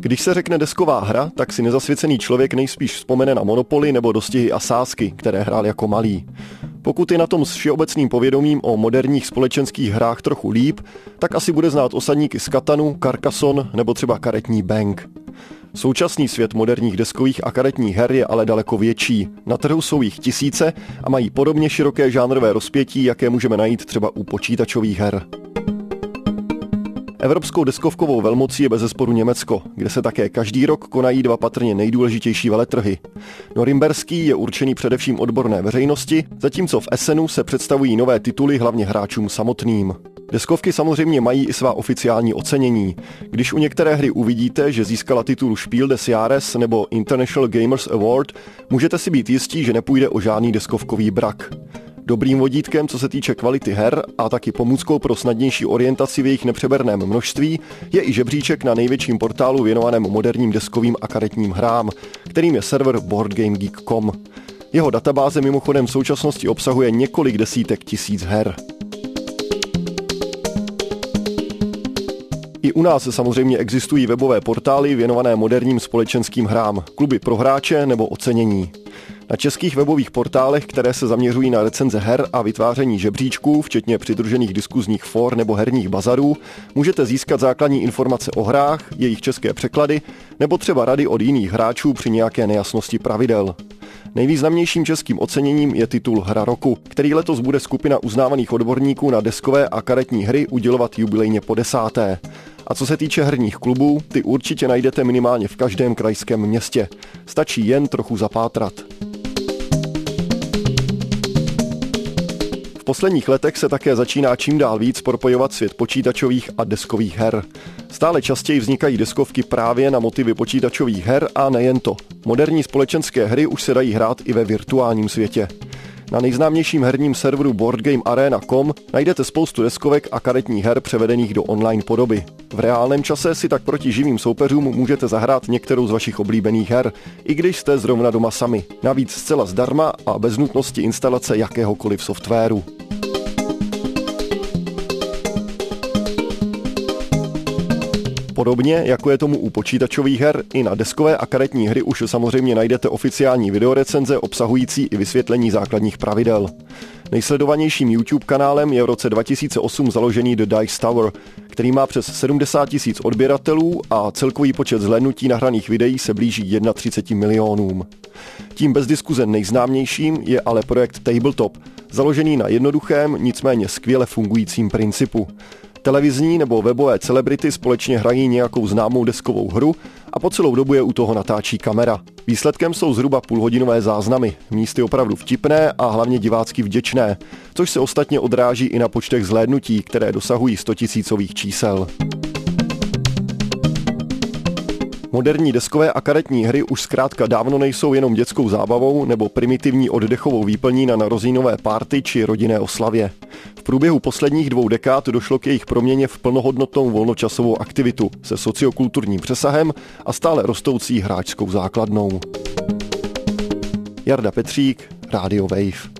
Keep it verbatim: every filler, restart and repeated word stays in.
Když se řekne desková hra, tak si nezasvěcený člověk nejspíš vzpomene na Monopoly nebo dostihy a sázky, které hrál jako malý. Pokud je na tom s všeobecným povědomím o moderních společenských hrách trochu líp, tak asi bude znát osadníky z Katanu, Carcassonne nebo třeba karetní Bang. Současný svět moderních deskových a karetních her je ale daleko větší. Na trhu jsou jich tisíce a mají podobně široké žánrové rozpětí, jaké můžeme najít třeba u počítačových her. Evropskou deskovkovou velmocí je bezesporu Německo, kde se také každý rok konají dva patrně nejdůležitější veletrhy. Norimberský je určený především odborné veřejnosti, zatímco v Essenu se představují nové tituly hlavně hráčům samotným. Deskovky samozřejmě mají i svá oficiální ocenění. Když u některé hry uvidíte, že získala titul Spiel des Jahres nebo International Gamers Award, můžete si být jistí, že nepůjde o žádný deskovkový brak. Dobrým vodítkem, co se týče kvality her a taky pomůckou pro snadnější orientaci v jejich nepřeberném množství, je i žebříček na největším portálu věnovaném moderním deskovým a karetním hrám, kterým je server board game geek tečka com. Jeho databáze mimochodem v současnosti obsahuje několik desítek tisíc her. I u nás samozřejmě existují webové portály věnované moderním společenským hrám, kluby pro hráče nebo ocenění. Na českých webových portálech, které se zaměřují na recenze her a vytváření žebříčků, včetně přidružených diskuzních for nebo herních bazarů, můžete získat základní informace o hrách, jejich české překlady nebo třeba rady od jiných hráčů při nějaké nejasnosti pravidel. Nejvýznamnějším českým oceněním je titul Hra roku, který letos bude skupina uznávaných odborníků na deskové a karetní hry udělovat jubilejně po desáté. A co se týče herních klubů, ty určitě najdete minimálně v každém krajském městě. Stačí jen trochu zapátrat. V posledních letech se také začíná čím dál víc propojovat svět počítačových a deskových her. Stále častěji vznikají deskovky právě na motivy počítačových her a nejen to. Moderní společenské hry už se dají hrát i ve virtuálním světě. Na nejznámějším herním serveru board game arena tečka com najdete spoustu deskovek a karetních her převedených do online podoby. V reálném čase si tak proti živým soupeřům můžete zahrát některou z vašich oblíbených her, i když jste zrovna doma sami. Navíc zcela zdarma a bez nutnosti instalace jakéhokoliv softwaru. Podobně, jako je tomu u počítačových her, i na deskové a karetní hry už samozřejmě najdete oficiální videorecenze obsahující i vysvětlení základních pravidel. Nejsledovanějším YouTube kanálem je v roce dva tisíce osm založený The Dice Tower, který má přes sedmdesát tisíc odběratelů a celkový počet zhlédnutí nahraných videí se blíží třicet jedna milionům. Tím bez diskuze nejznámějším je ale projekt Tabletop, založený na jednoduchém, nicméně skvěle fungujícím principu. Televizní nebo webové celebrity společně hrají nějakou známou deskovou hru a po celou dobu je u toho natáčí kamera. Výsledkem jsou zhruba půlhodinové záznamy, místy opravdu vtipné a hlavně divácky vděčné, což se ostatně odráží i na počtech zhlédnutí, které dosahují stotisícových čísel. Moderní deskové a karetní hry už zkrátka dávno nejsou jenom dětskou zábavou nebo primitivní oddechovou výplní na narozeninové párty či rodinné oslavě. V průběhu posledních dvou dekád došlo k jejich proměně v plnohodnotnou volnočasovou aktivitu se sociokulturním přesahem a stále rostoucí hráčskou základnou. Jarda Petřík, Radio Wave.